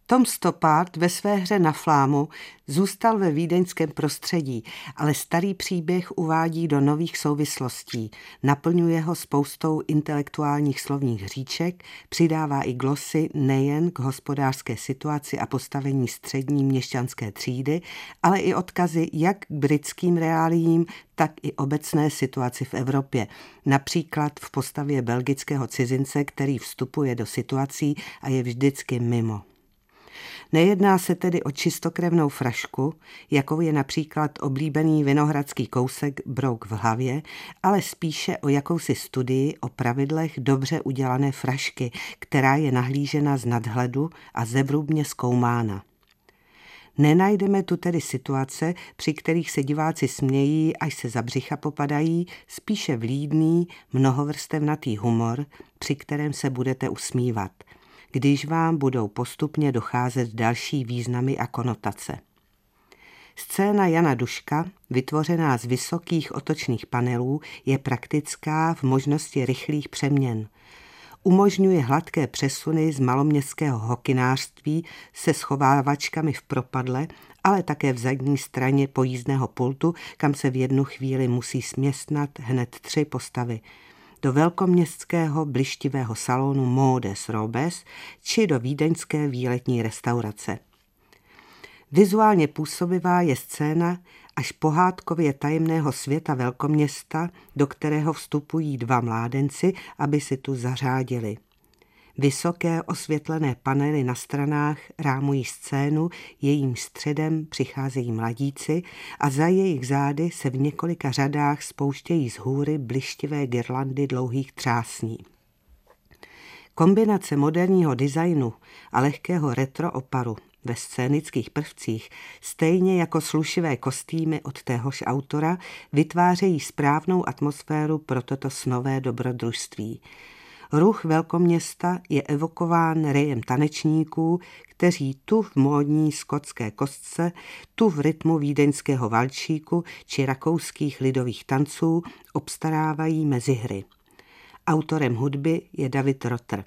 Tom Stoppard ve své hře Na flámu zůstal ve vídeňském prostředí, ale starý příběh uvádí do nových souvislostí, naplňuje ho spoustou intelektuálních slovních hříček, přidává i glosy nejen k hospodářské situaci a postavení střední měšťanské třídy, ale i odkazy jak k britským reáliím, tak i obecné situaci v Evropě, například v postavě belgického cizince, který vstupuje do situací a je vždycky mimo. Nejedná se tedy o čistokrevnou frašku, jakou je například oblíbený vinohradský kousek Brouk v hlavě, ale spíše o jakousi studii o pravidlech dobře udělané frašky, která je nahlížena z nadhledu a zevrubně zkoumána. Nenajdeme tu tedy situace, při kterých se diváci smějí, až se za břicha popadají, spíše vlídný, mnohovrstevnatý humor, při kterém se budete usmívat, když vám budou postupně docházet další významy a konotace. Scéna Jana Duška, vytvořená z vysokých otočných panelů, je praktická v možnosti rychlých přeměn. Umožňuje hladké přesuny z maloměstského hokynářství se schovávačkami v propadle, ale také v zadní straně pojízdného pultu, kam se v jednu chvíli musí směstnat hned 3 postavy. Do velkoměstského blištivého salonu Modes Robes či do vídeňské výletní restaurace. Vizuálně působivá je scéna až pohádkově tajemného světa velkoměsta, do kterého vstupují 2 mládenci, aby si tu zařádili. Vysoké osvětlené panely na stranách rámují scénu, jejím středem přicházejí mladíci a za jejich zády se v několika řadách spouštějí z hůry blištivé girlandy dlouhých třásní. Kombinace moderního designu a lehkého retro oparu ve scénických prvcích, stejně jako slušivé kostýmy od téhož autora, vytvářejí správnou atmosféru pro toto snové dobrodružství. Ruch velkoměsta je evokován rejem tanečníků, kteří tu v módní skotské kostce, tu v rytmu vídeňského valčíku či rakouských lidových tanců obstarávají mezihry. Autorem hudby je David Rotter.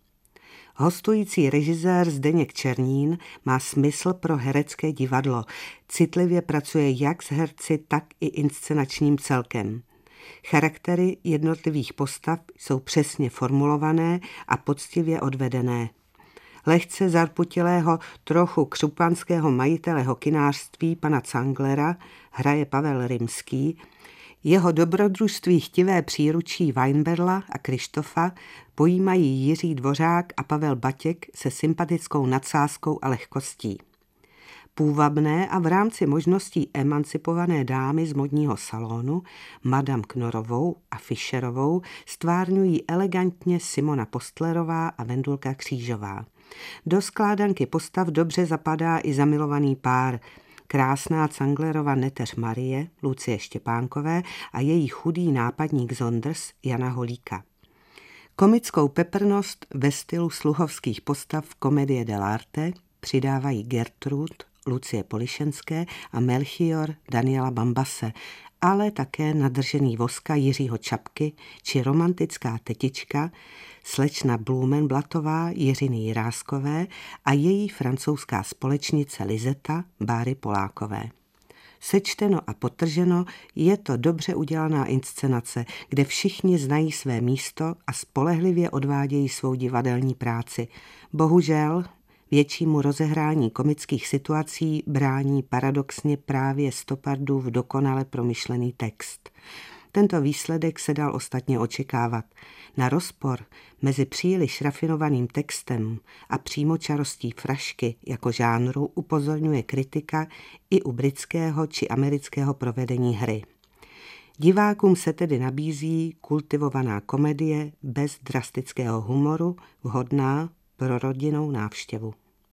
Hostující režisér Zdeněk Černín má smysl pro herecké divadlo, citlivě pracuje jak s herci, tak i inscenačním celkem. Charaktery jednotlivých postav jsou přesně formulované a poctivě odvedené. Lehce zarputilého, trochu křupanského majitele hokynářství pana Canglera hraje Pavel Rimský, jeho dobrodružství chtivé příručí Weinberla a Krištofa pojímají Jiří Dvořák a Pavel Batěk se sympatickou nadsázkou a lehkostí. Půvabné a v rámci možností emancipované dámy z modního salonu, Madame Knorovou a Fischerovou, stvárňují elegantně Simona Postlerová a Vendulka Křížová. Do skládanky postav dobře zapadá i zamilovaný pár, krásná Canglerova neteř Marie, Lucie Štěpánkové a její chudý nápadník Zondrs Jana Holíka. Komickou peprnost ve stylu sluhovských postav komedie dell'arte přidávají Gertrud Lucie Polišenské a Melchior Daniela Bambase, ale také nadržený Voska Jiřího Čapky či romantická tetička slečna Blumenblatová Jiřiny Jiráskové a její francouzská společnice Lizeta Báry Polákové. Sečteno a podtrženo, je to dobře udělaná inscenace, kde všichni znají své místo a spolehlivě odvádějí svou divadelní práci. Bohužel většímu rozehrání komických situací brání paradoxně právě Stoppardův dokonale promyšlený text. Tento výsledek se dal ostatně očekávat. Na rozpor mezi příliš rafinovaným textem a přímočarostí frašky jako žánru upozorňuje kritika i u britského či amerického provedení hry. Divákům se tedy nabízí kultivovaná komedie bez drastického humoru, vhodná pro rodinnou návštěvu.